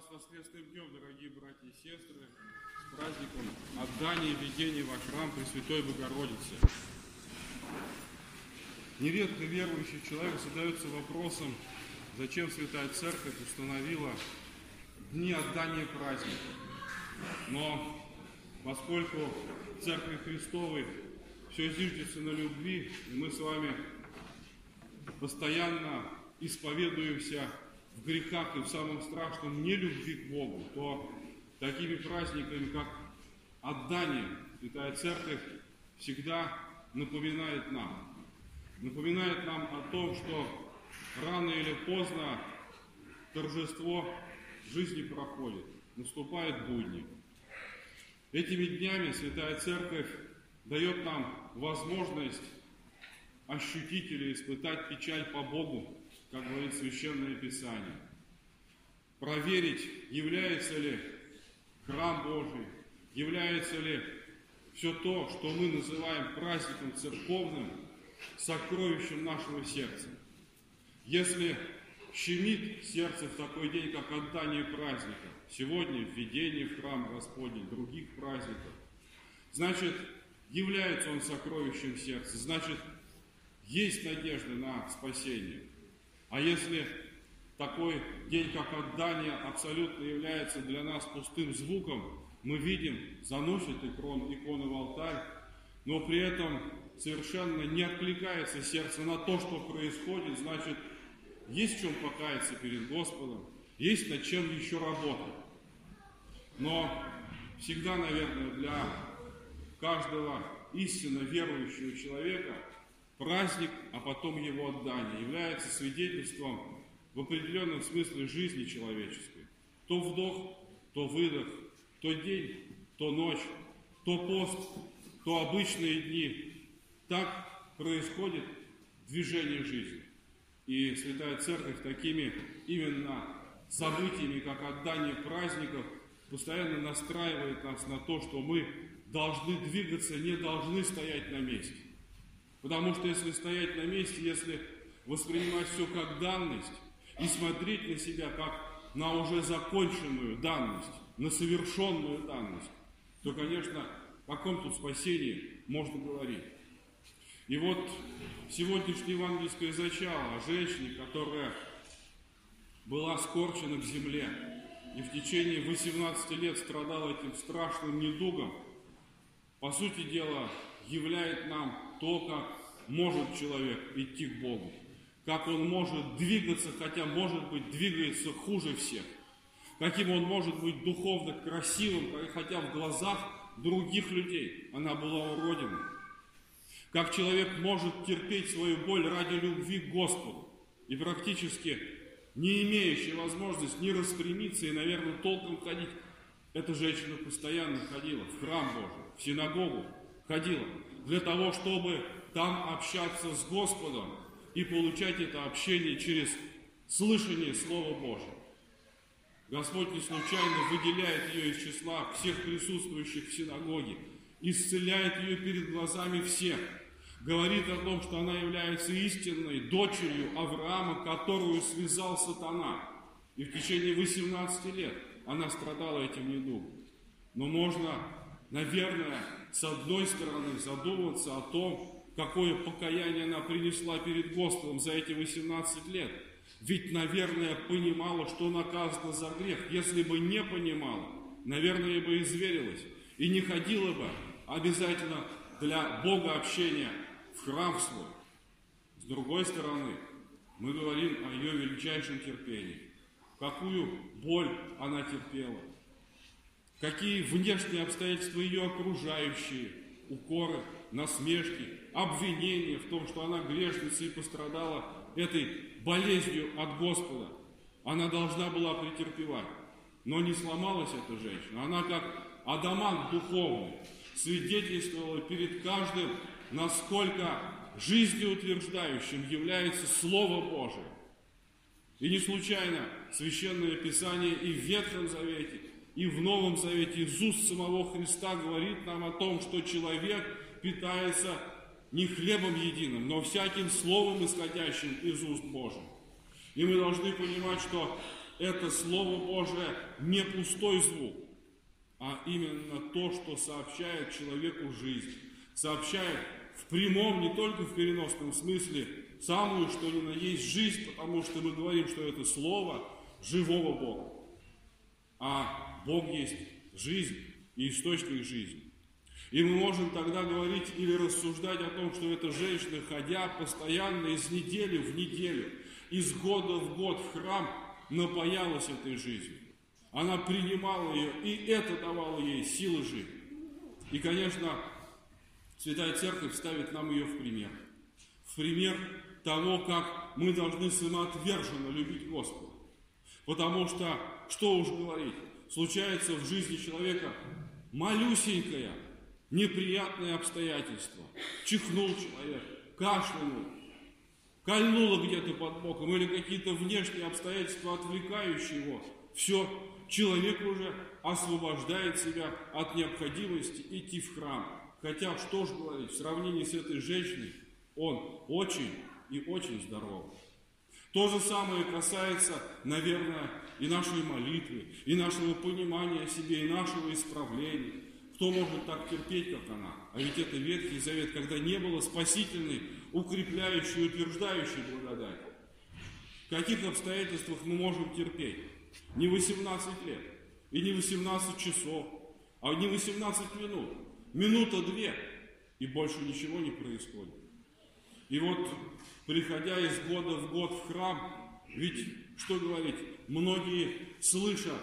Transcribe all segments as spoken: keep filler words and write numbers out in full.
с воскресным днем, дорогие братья и сестры, с праздником отдания и введения во храм Пресвятой Богородицы. Нередко верующий человек задается вопросом, зачем Святая Церковь установила дни отдания праздника. Но поскольку в Церкви Христовой все зиждется на любви, и мы с вами постоянно исповедуемся в грехах и в самом страшном нелюбви к Богу, то такими праздниками, как отдание, Святая Церковь всегда напоминает нам. Напоминает нам о том, что рано или поздно торжество жизни проходит, наступает будни. Этими днями Святая Церковь дает нам возможность ощутить или испытать печаль по Богу, как говорит Священное Писание. Проверить, является ли храм Божий, является ли все то, что мы называем праздником церковным, сокровищем нашего сердца. Если щемит сердце в такой день, как отдание праздника, сегодня введение в храм Господень, других праздников, значит, является он сокровищем сердца, значит, есть надежда на спасение. А если такой день, как отдание, абсолютно является для нас пустым звуком, мы видим, заносит икон, икону в алтарь, но при этом совершенно не откликается сердце на то, что происходит, значит, есть в чем покаяться перед Господом, есть над чем еще работать. Но всегда, наверное, для каждого истинно верующего человека праздник, а потом его отдание, является свидетельством в определенном смысле жизни человеческой. То вдох, то выдох, то день, то ночь, то пост, то обычные дни. Так происходит движение жизни. И Святая Церковь такими именно событиями, как отдание праздников, постоянно настраивает нас на то, что мы должны двигаться, не должны стоять на месте. Потому что если стоять на месте, если воспринимать все как данность и смотреть на себя как на уже законченную данность, на совершенную данность, то, конечно, о каком тут спасении можно говорить. И вот сегодняшнее евангельское зачало о женщине, которая была скорчена к земле и в течение восемнадцати лет страдала этим страшным недугом, по сути дела, являет нам то, как может человек идти к Богу, как он может двигаться, хотя, может быть, двигается хуже всех, каким он может быть духовно красивым, хотя в глазах других людей она была уродиной, как человек может терпеть свою боль ради любви к Господу и практически не имеющий возможности не распрямиться и, наверное, толком ходить. Эта женщина постоянно ходила в храм Божий, в синагогу ходила для того, чтобы там общаться с Господом и получать это общение через слышание Слова Божьего. Господь не случайно выделяет ее из числа всех присутствующих в синагоге, исцеляет ее перед глазами всех, говорит о том, что она является истинной дочерью Авраама, которую связал сатана. И в течение восемнадцати лет она страдала этим недугом. Но можно, наверное, с одной стороны задуматься о том, какое покаяние она принесла перед Господом за эти восемнадцать лет. Ведь, наверное, понимала, что наказана за грех. Если бы не понимала, наверное, бы изверилась и не ходила бы обязательно для Бога общения в храм свой. С другой стороны, мы говорим о ее величайшем терпении. Какую боль она терпела, какие внешние обстоятельства ее окружающие, укоры, насмешки, обвинения в том, что она грешница и пострадала этой болезнью от Господа. Она должна была претерпевать, но не сломалась эта женщина. Она, как адамант духовный, свидетельствовала перед каждым, насколько жизнеутверждающим является Слово Божие. И не случайно Священное Писание и в Ветхом Завете, и в Новом Завете из уст самого Христа говорит нам о том, что человек питается не хлебом единым, но всяким словом, исходящим из уст Божьих. И мы должны понимать, что это Слово Божие не пустой звук, а именно то, что сообщает человеку жизнь, сообщает в прямом, не только в переносном смысле, самую, что ни на есть жизнь, потому что мы говорим, что это Слово живого Бога. А Бог есть жизнь и источник жизни. И мы можем тогда говорить или рассуждать о том, что эта женщина, ходя постоянно из недели в неделю, из года в год в храм, напаялась этой жизнью. Она принимала ее, и это давало ей силы жить. И, конечно, Святая Церковь ставит нам ее в пример. В пример того, как мы должны самоотверженно любить Господа. Потому что, что уж говорить, случается в жизни человека малюсенькое, неприятное обстоятельство. Чихнул человек, кашлянул, кольнуло где-то под боком, или какие-то внешние обстоятельства, отвлекающие его. Все, человек уже освобождает себя от необходимости идти в храм. Хотя, что ж говорить, в сравнении с этой женщиной, он очень и очень здоров. То же самое касается, наверное, и нашей молитвы, и нашего понимания о себе, и нашего исправления. Кто может так терпеть, как она? А ведь это Ветхий Завет, когда не было спасительной, укрепляющей, утверждающей благодати. В каких обстоятельствах мы можем терпеть? Не восемнадцать лет, и не восемнадцать часов, а не восемнадцать минут. Минута-две, и больше ничего не происходит. И вот, приходя из года в год в храм, ведь, что говорить, многие, слыша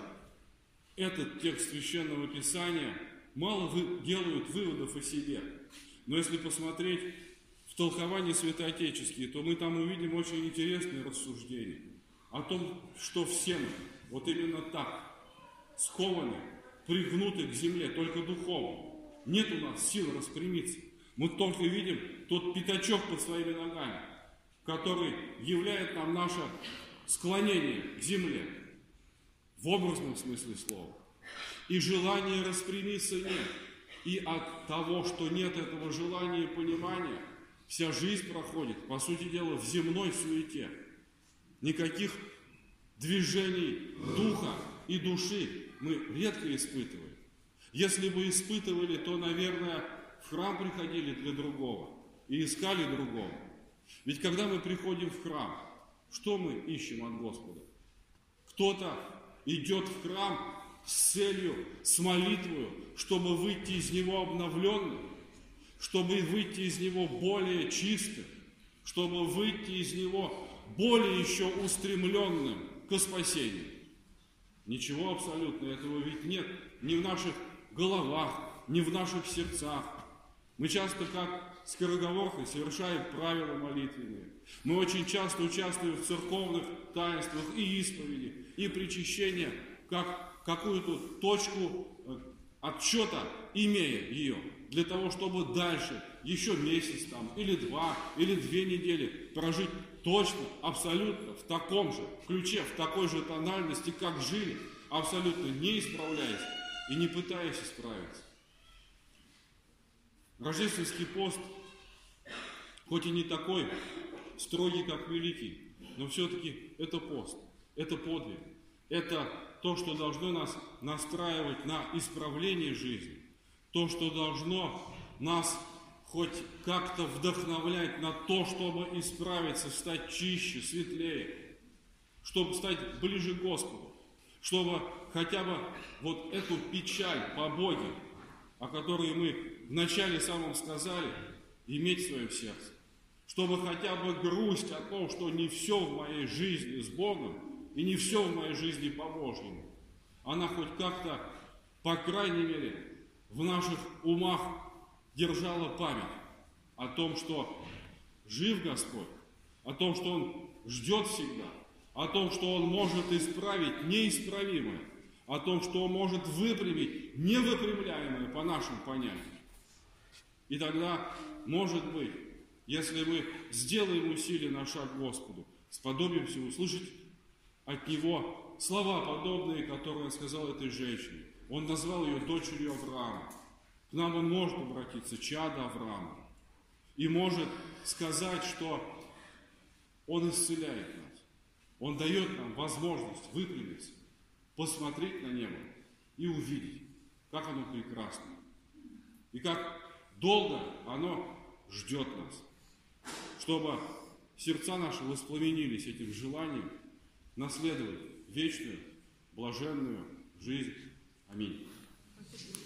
этот текст Священного Писания, мало вы, делают выводов о себе. Но если посмотреть в толковании святоотеческие, то мы там увидим очень интересные рассуждения о том, что все мы вот именно так скованы, пригнуты к земле, только духовно. Нет у нас сил распрямиться. Мы только видим тот пятачок под своими ногами, который являет нам наше склонение к земле в образном смысле слова. И желания распрямиться нет. И от того, что нет этого желания и понимания, вся жизнь проходит, по сути дела, в земной суете. Никаких движений духа и души мы редко испытываем. Если бы испытывали, то, наверное, в храм приходили для другого и искали другого. Ведь когда мы приходим в храм, что мы ищем от Господа? Кто-то идет в храм с целью, с молитвой, чтобы выйти из него обновленным, чтобы выйти из него более чистым, чтобы выйти из него более еще устремленным к спасению. Ничего абсолютно этого ведь нет ни в наших головах, ни в наших сердцах. Мы часто, как скороговоркой, совершаем правила молитвенные. Мы очень часто участвуем в церковных таинствах и исповеди, и причащения, как какую-то точку отсчета, имея ее, для того, чтобы дальше, еще месяц там, или два, или две недели прожить точно, абсолютно в таком же ключе, в такой же тональности, как жили, абсолютно не исправляясь и не пытаясь исправиться. Рождественский пост, хоть и не такой строгий, как Великий, но все-таки это пост, это подвиг, это то, что должно нас настраивать на исправление жизни, то, что должно нас хоть как-то вдохновлять на то, чтобы исправиться, стать чище, светлее, чтобы стать ближе к Господу, чтобы хотя бы вот эту печаль по Боге, о которой мы вначале самом сказали, иметь в своем сердце, чтобы хотя бы грусть о том, что не все в моей жизни с Богом и не все в моей жизни по-божьему, она хоть как-то, по крайней мере, в наших умах держала память о том, что жив Господь, о том, что Он ждет всегда, о том, что Он может исправить неисправимое, о том, что Он может выпрямить невыпрямляемое по нашим понятиям. И тогда, может быть, если мы сделаем усилие на шаг к Господу, сподобимся услышать от Него слова, подобные, которые Он сказал этой женщине. Он назвал ее дочерью Авраама. К нам Он может обратиться, чадо Авраама, и может сказать, что Он исцеляет нас. Он дает нам возможность выпрямиться, посмотреть на небо и увидеть, как оно прекрасно. И как долго оно ждет нас, чтобы сердца наши воспламенились этим желанием наследовать вечную, блаженную жизнь. Аминь.